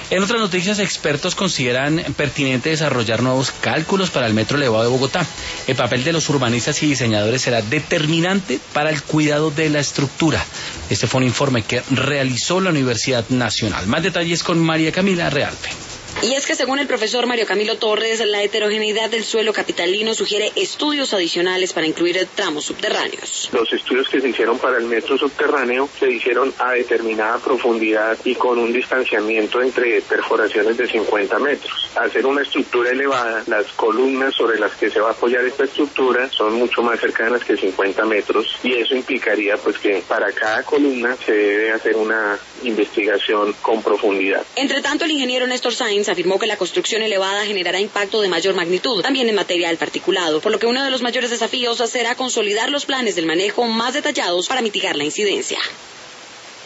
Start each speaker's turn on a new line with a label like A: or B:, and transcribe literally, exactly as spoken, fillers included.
A: En otras noticias, expertos consideran pertinente desarrollar nuevos cálculos para el metro elevado de Bogotá. El papel de los urbanistas y diseñadores será determinante para el cuidado de la estructura. Este fue un informe que realizó la Universidad Nacional. Más detalles con María Camila Realpe.
B: Y es que según el profesor Mario Camilo Torres, la heterogeneidad del suelo capitalino sugiere estudios adicionales para incluir tramos subterráneos.
C: Los estudios que se hicieron para el metro subterráneo se hicieron a determinada profundidad y con un distanciamiento entre perforaciones de cincuenta metros. Al ser una estructura elevada, las columnas sobre las que se va a apoyar esta estructura son mucho más cercanas que cincuenta metros y eso implicaría pues que para cada columna se debe hacer una investigación con profundidad.
B: Entre tanto, el ingeniero Néstor Sainz afirmó que la construcción elevada generará impacto de mayor magnitud, también en material particulado, por lo que uno de los mayores desafíos será consolidar los planes del manejo más detallados para mitigar la incidencia.